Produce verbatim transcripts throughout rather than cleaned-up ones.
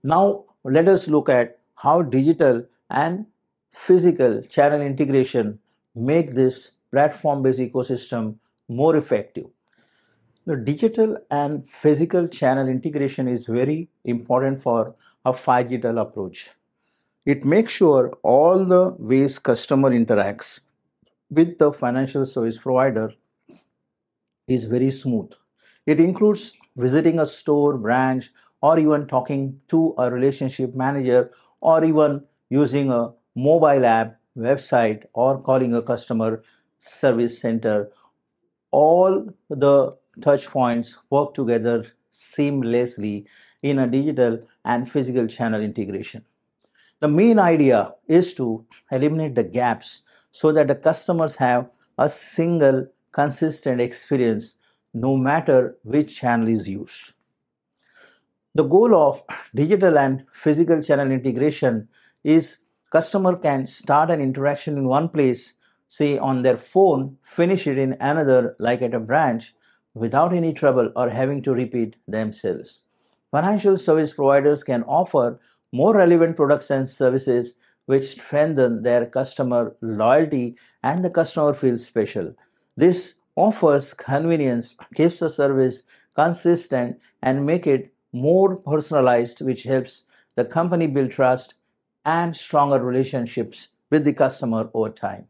Now let us look at how digital and physical channel integration make this platform-based ecosystem more effective. The digital and physical channel integration is very important for a phygital approach. It makes sure all the ways customer interacts with the financial service provider is very smooth. It includes visiting a store, branch, or even talking to a relationship manager, or even using a mobile app, website, or calling a customer service center. All the touch points work together seamlessly in a digital and physical channel integration. The main idea is to eliminate the gaps so that the customers have a single consistent experience no matter which channel is used. The goal of digital and physical channel integration is customer can start an interaction in one place, say on their phone, finish it in another like at a branch without any trouble or having to repeat themselves. Financial service providers can offer more relevant products and services which strengthen their customer loyalty and the customer feels special. This offers convenience, keeps the service consistent and make it more personalized, which helps the company build trust and stronger relationships with the customer over time.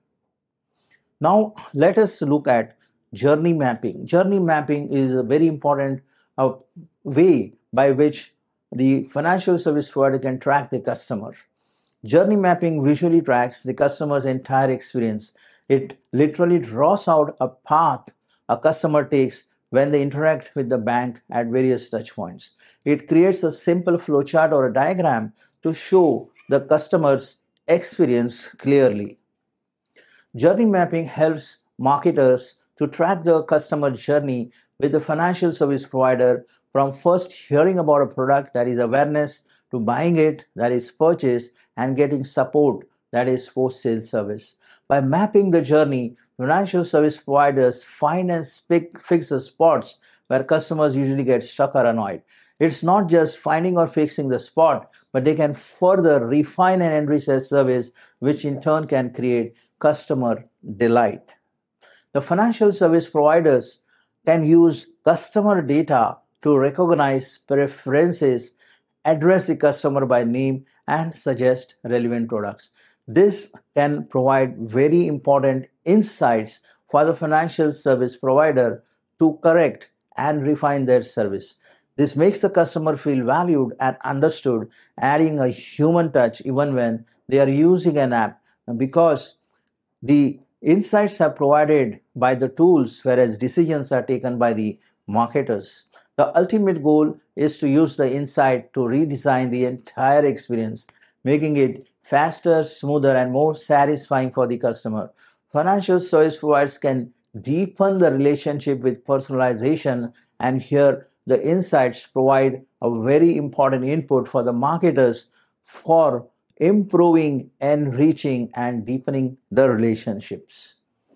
Now let us look at journey mapping. Journey mapping is a very important uh, way by which the financial service provider can track the customer. Journey mapping visually tracks the customer's entire experience. It literally draws out a path a customer takes when they interact with the bank at various touchpoints. It creates a simple flowchart or a diagram to show the customer's experience clearly. Journey mapping helps marketers to track the customer journey with the financial service provider from first hearing about a product, that is awareness, to buying it, that is purchase, and getting support, that is post-sale service. By mapping the journey, financial service providers find and pick, fix the spots where customers usually get stuck or annoyed. It's not just finding or fixing the spot, but they can further refine and enrich their service, which in turn can create customer delight. The financial service providers can use customer data to recognize preferences, address the customer by name, and suggest relevant products. This can provide very important insights for the financial service provider to correct and refine their service. This makes the customer feel valued and understood, adding a human touch even when they are using an app, because the insights are provided by the tools, whereas decisions are taken by the marketers. The ultimate goal is to use the insight to redesign the entire experience, making it faster, smoother, and more satisfying for the customer. Financial service providers can deepen the relationship with personalization, and here the insights provide a very important input for the marketers for improving, enriching, and deepening the relationships.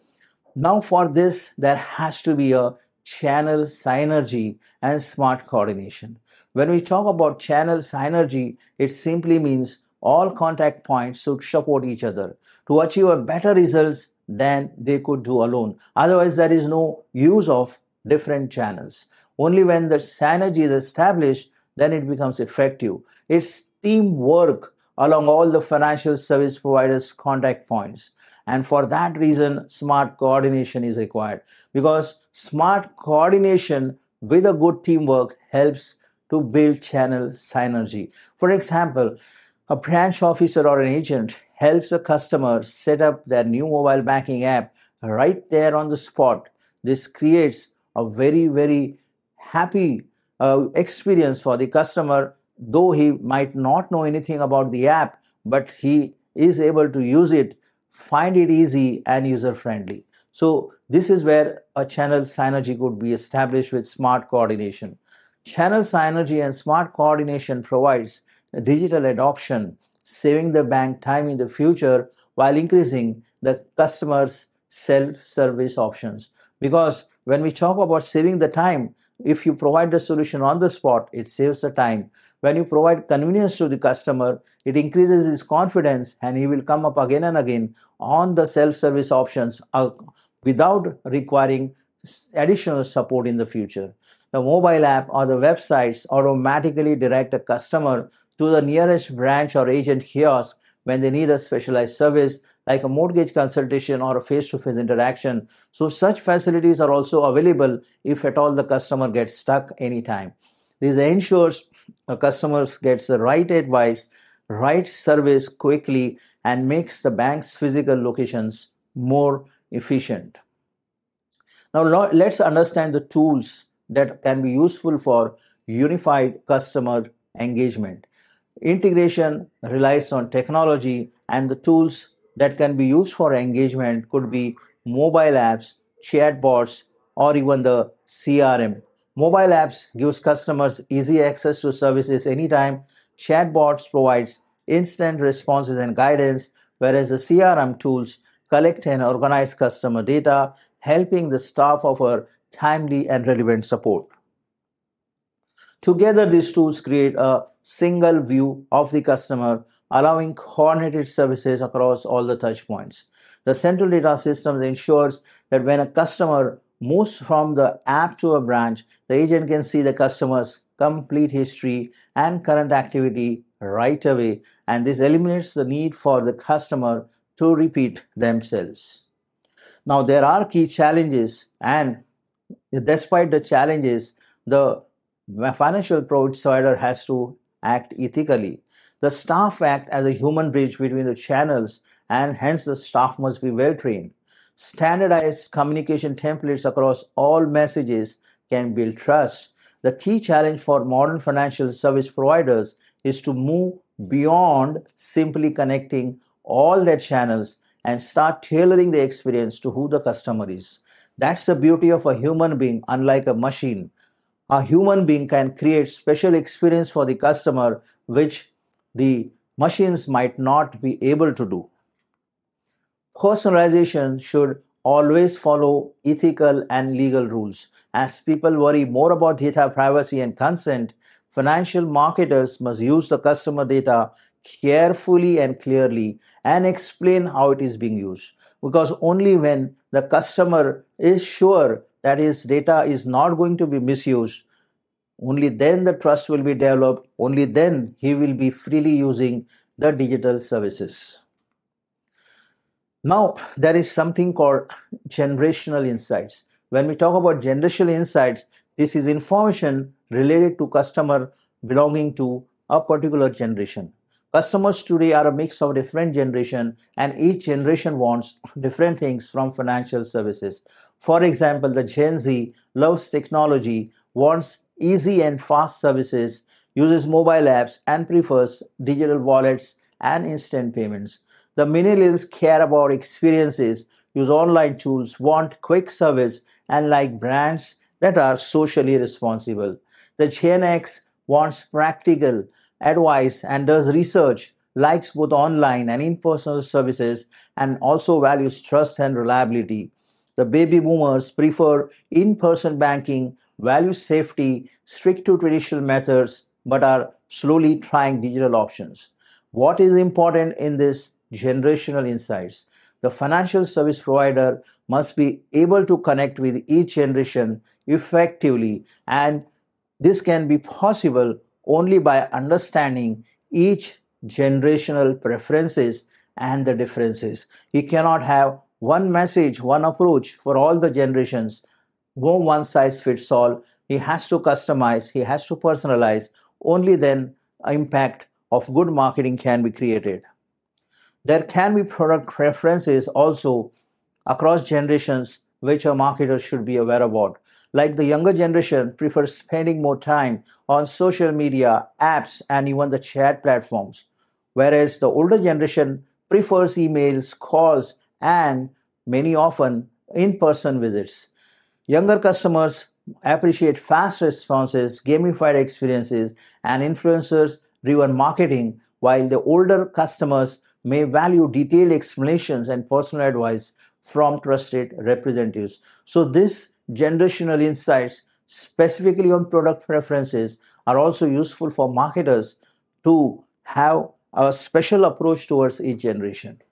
Now for this, there has to be a channel synergy and smart coordination. When we talk about channel synergy, it simply means all contact points should support each other to achieve a better results than they could do alone. Otherwise, there is no use of different channels. Only when the synergy is established, then it becomes effective. It's teamwork along all the financial service providers' contact points. And for that reason, smart coordination is required, because smart coordination with a good teamwork helps to build channel synergy. For example, a branch officer or an agent helps a customer set up their new mobile banking app right there on the spot. This creates a very, very happy uh, experience for the customer, though he might not know anything about the app, but he is able to use it, find it easy and user friendly. So this is where a channel synergy could be established with smart coordination. Channel synergy and smart coordination provides digital adoption, saving the bank time in the future while increasing the customer's self-service options. Because when we talk about saving the time, if you provide the solution on the spot, it saves the time. When you provide convenience to the customer, it increases his confidence and he will come up again and again on the self-service options uh, without requiring additional support in the future. The mobile app or the websites automatically direct a customer to the nearest branch or agent kiosk when they need a specialized service like a mortgage consultation or a face-to-face interaction. So such facilities are also available if at all the customer gets stuck anytime. This ensures the customers gets the right advice, right service quickly, and makes the bank's physical locations more efficient. Now let's understand the tools that can be useful for unified customer engagement. Integration relies on technology, and the tools that can be used for engagement could be mobile apps, chatbots, or even the C R M. Mobile apps gives customers easy access to services anytime. Chatbots provides instant responses and guidance, whereas the C R M tools collect and organize customer data, helping the staff offer timely and relevant support. Together, these tools create a single view of the customer, allowing coordinated services across all the touch points. The central data system ensures that when a customer moves from the app to a branch, the agent can see the customer's complete history and current activity right away, and this eliminates the need for the customer to repeat themselves. Now, there are key challenges, and despite the challenges, the financial provider has to act ethically. The staff act as a human bridge between the channels, and hence the staff must be well trained. Standardized communication templates across all messages can build trust. The key challenge for modern financial service providers is to move beyond simply connecting all their channels and start tailoring the experience to who the customer is. That's the beauty of a human being, unlike a machine. A human being can create special experience for the customer, which the machines might not be able to do. Personalization should always follow ethical and legal rules. As people worry more about data privacy and consent, financial marketers must use the customer data carefully and clearly and explain how it is being used. Because only when the customer is sure that his data is not going to be misused, only then the trust will be developed, only then he will be freely using the digital services. Now, there is something called generational insights. When we talk about generational insights, this is information related to customer belonging to a particular generation. Customers today are a mix of different generations, and each generation wants different things from financial services. For example, the Gen Z loves technology, wants easy and fast services, uses mobile apps, and prefers digital wallets and instant payments. The millennials care about experiences, use online tools, want quick service, and like brands that are socially responsible. The Gen X wants practical advice and does research, likes both online and in-person services, and also values trust and reliability. The baby boomers prefer in-person banking, value safety, stick to traditional methods, but are slowly trying digital options. What is important in this generational insights? The financial service provider must be able to connect with each generation effectively, and this can be possible only by understanding each generational preferences and the differences. You cannot have one message, one approach for all the generations. No one size fits all. He has to customize, he has to personalize. Only then impact of good marketing can be created. There can be product preferences also across generations which a marketer should be aware about. Like the younger generation prefers spending more time on social media, apps, and even the chat platforms, whereas the older generation prefers emails, calls, and many often in-person visits. Younger customers appreciate fast responses, gamified experiences, and influencers-driven marketing, while the older customers may value detailed explanations and personal advice from trusted representatives. So this generational insights specifically on product preferences are also useful for marketers to have a special approach towards each generation.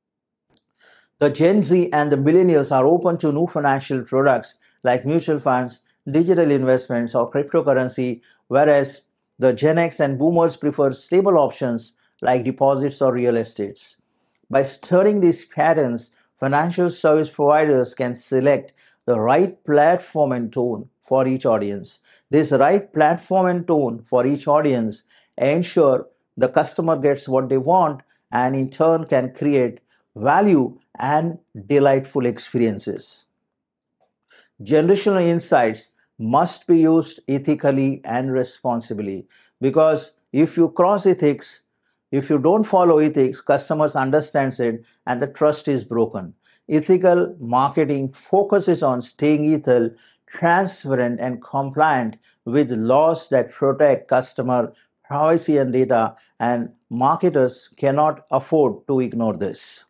The Gen Z and the millennials are open to new financial products like mutual funds, digital investments, or cryptocurrency, whereas the Gen X and boomers prefer stable options like deposits or real estates. By studying these patterns, financial service providers can select the right platform and tone for each audience. This right platform and tone for each audience ensure the customer gets what they want and in turn can create value and delightful experiences. Generational insights must be used ethically and responsibly, because if you cross ethics, if you don't follow ethics, customers understands it and the trust is broken. Ethical marketing focuses on staying ethical, transparent, and compliant with laws that protect customer privacy and data, and marketers cannot afford to ignore this.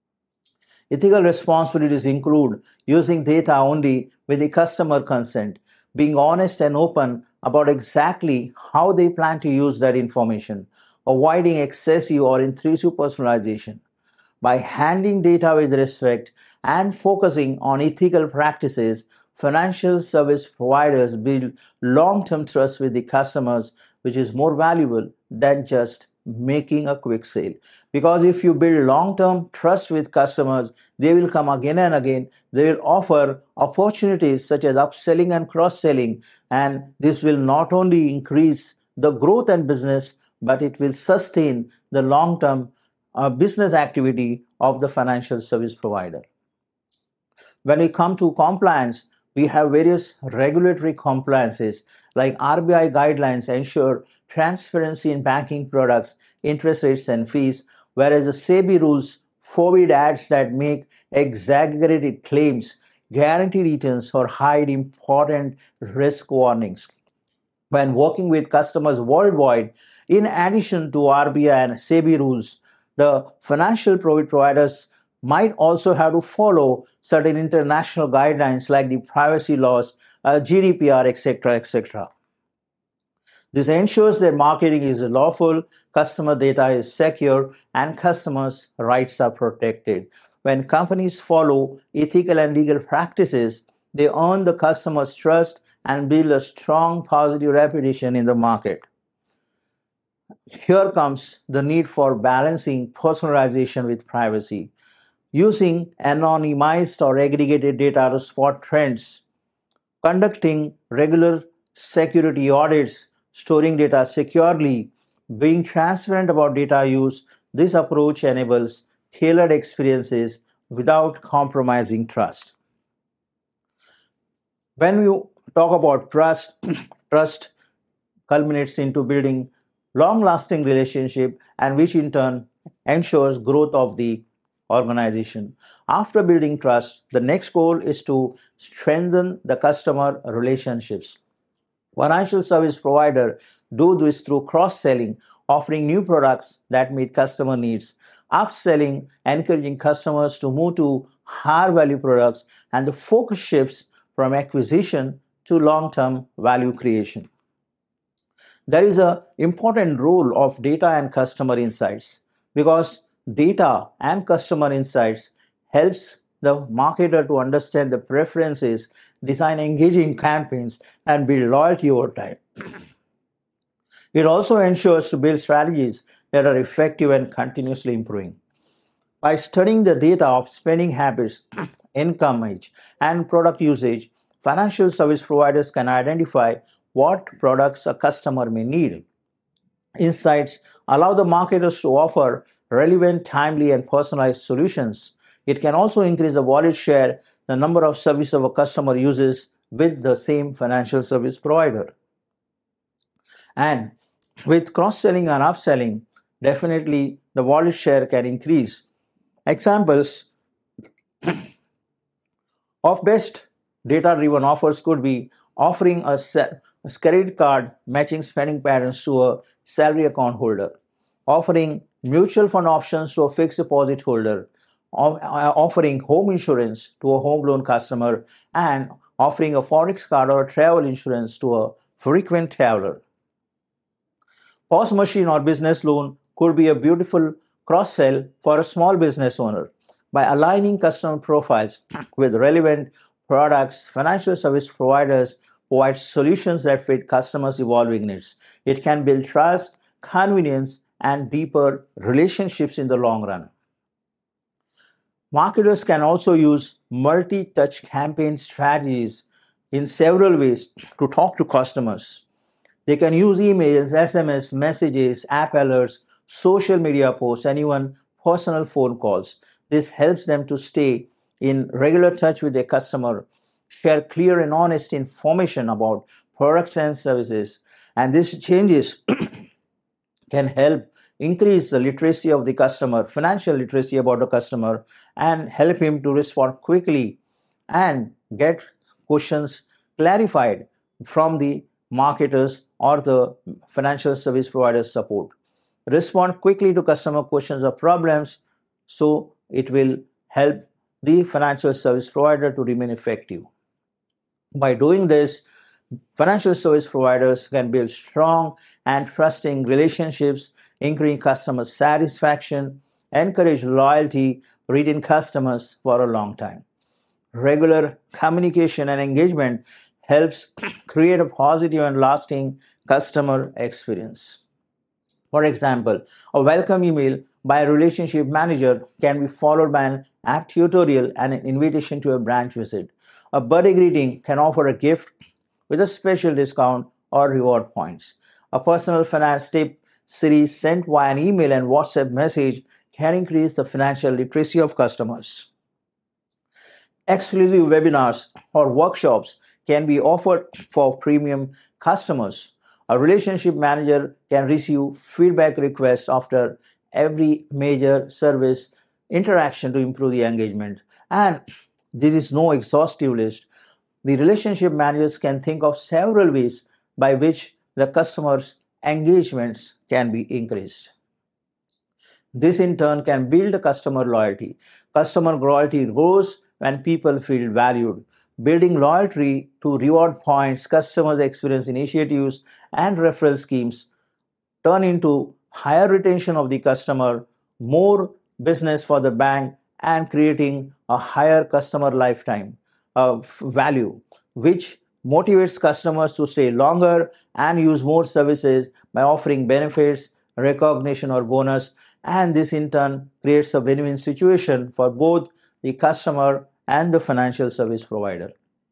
Ethical responsibilities include using data only with the customer consent, being honest and open about exactly how they plan to use that information, avoiding excessive or intrusive personalization. By handling data with respect and focusing on ethical practices, financial service providers build long-term trust with the customers, which is more valuable than just making a quick sale. Because if you build long-term trust with customers, they will come again and again. They will offer opportunities such as upselling and cross-selling, and this will not only increase the growth and business, but it will sustain the long-term uh, business activity of the financial service provider. When we come to compliance, we have various regulatory compliances like R B I guidelines ensure transparency in banking products, interest rates, and fees, whereas the SEBI rules forbid ads that make exaggerated claims, guarantee returns, or hide important risk warnings. When working with customers worldwide, in addition to R B I and SEBI rules, the financial providers might also have to follow certain international guidelines like the privacy laws, uh, G D P R, et cetera, et cetera. This ensures that marketing is lawful, customer data is secure, and customers' rights are protected. When companies follow ethical and legal practices, they earn the customer's trust and build a strong positive reputation in the market. Here comes the need for balancing personalization with privacy. Using anonymized or aggregated data to spot trends, conducting regular security audits, storing data securely, being transparent about data use, this approach enables tailored experiences without compromising trust. When you talk about trust, trust culminates into building long-lasting relationship, and which in turn ensures growth of the organization. After building trust, the next goal is to strengthen the customer relationships. Financial service provider do this through cross-selling, offering new products that meet customer needs, upselling, encouraging customers to move to higher value products, and the focus shifts from acquisition to long-term value creation. There is an important role of data and customer insights, because data and customer insights helps the marketer to understand the preferences, design engaging campaigns, and build loyalty over time. It also ensures to build strategies that are effective and continuously improving. By studying the data of spending habits, income age, and product usage, financial service providers can identify what products a customer may need. Insights allow the marketers to offer relevant, timely, and personalized solutions. It can also increase the wallet share, the number of services a customer uses with the same financial service provider. And with cross-selling and upselling, definitely the wallet share can increase. Examples of best data-driven offers could be offering a credit card matching spending patterns to a salary account holder, offering mutual fund options to a fixed deposit holder, offering home insurance to a home loan customer, and offering a forex card or a travel insurance to a frequent traveler. POS machine or business loan could be a beautiful cross-sell for a small business owner. By aligning customer profiles with relevant products, financial service providers provide solutions that fit customers' evolving needs. It can build trust, convenience, and deeper relationships in the long run. Marketers can also use multi-touch campaign strategies in several ways to talk to customers. They can use emails, S M S, messages, app alerts, social media posts, and even personal phone calls. This helps them to stay in regular touch with their customer, share clear and honest information about products and services, and these changes can help increase the literacy of the customer, financial literacy about the customer, and help him to respond quickly and get questions clarified from the marketers or the financial service providers support. Respond quickly to customer questions or problems so it will help the financial service provider to remain effective. By doing this, financial service providers can build strong and trusting relationships, increase customer satisfaction, encourage loyalty, retain customers for a long time. Regular communication and engagement helps create a positive and lasting customer experience. For example, a welcome email by a relationship manager can be followed by an app tutorial and an invitation to a branch visit. A birthday greeting can offer a gift with a special discount or reward points. A personal finance tip series sent via an email and WhatsApp message can increase the financial literacy of customers. Exclusive webinars or workshops can be offered for premium customers. A relationship manager can receive feedback requests after every major service interaction to improve the engagement. And this is no exhaustive list. The relationship managers can think of several ways by which the customer's engagements can be increased. This in turn can build customer loyalty. Customer loyalty grows when people feel valued. Building loyalty to reward points, customers experience initiatives, and referral schemes turn into higher retention of the customer, more business for the bank, and creating a higher customer lifetime of value, which motivates customers to stay longer and use more services by offering benefits, recognition, or bonus. And this in turn creates a win-win situation for both the customer and the financial service provider.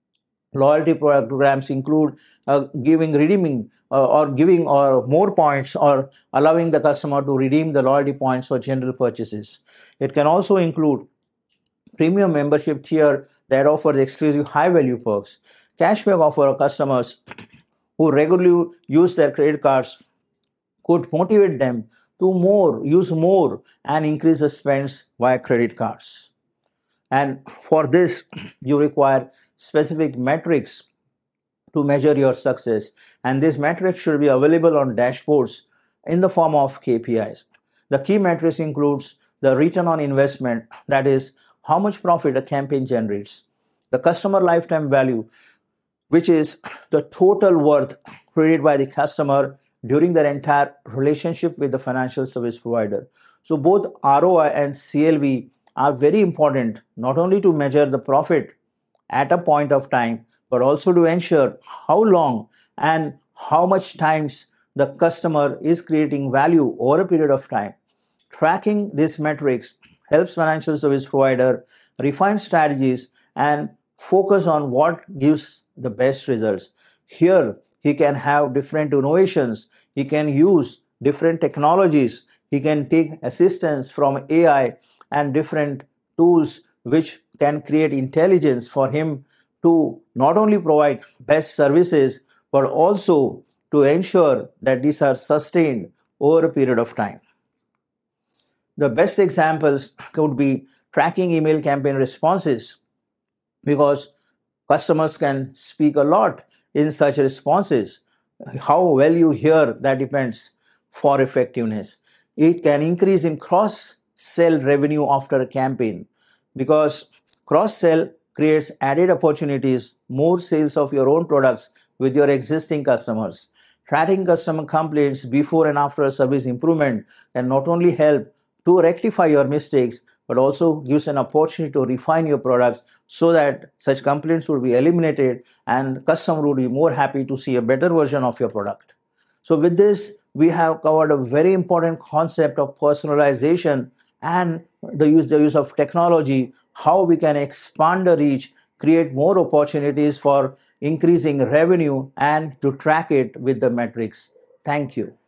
Loyalty programs include uh, giving, redeeming, uh, or giving or more points, or allowing the customer to redeem the loyalty points for general purchases. It can also include premium membership tier that offers exclusive high-value perks. Cashback offer for customers who regularly use their credit cards could motivate them to more use more and increase the spends via credit cards. And for this, you require specific metrics to measure your success. And these metrics should be available on dashboards in the form of K P Is. The key metrics includes the return on investment, that is, how much profit a campaign generates, the customer lifetime value, which is the total worth created by the customer during their entire relationship with the financial service provider. So both R O I and C L V are very important, not only to measure the profit at a point of time, but also to ensure how long and how much times the customer is creating value over a period of time. Tracking these metrics helps financial service provider refine strategies and focus on what gives the best results. Here, he can have different innovations. He can use different technologies. He can take assistance from A I and different tools which can create intelligence for him to not only provide best services, but also to ensure that these are sustained over a period of time. The best examples could be tracking email campaign responses, because customers can speak a lot in such responses. How well you hear, that depends for effectiveness. It can increase in cross-sell revenue after a campaign, because cross-sell creates added opportunities, more sales of your own products with your existing customers. Tracking customer complaints before and after a service improvement can not only help to rectify your mistakes, but also gives an opportunity to refine your products so that such complaints would be eliminated and the customer would be more happy to see a better version of your product. So with this, we have covered a very important concept of personalization and the use, the use of technology, how we can expand the reach, create more opportunities for increasing revenue and to track it with the metrics. Thank you.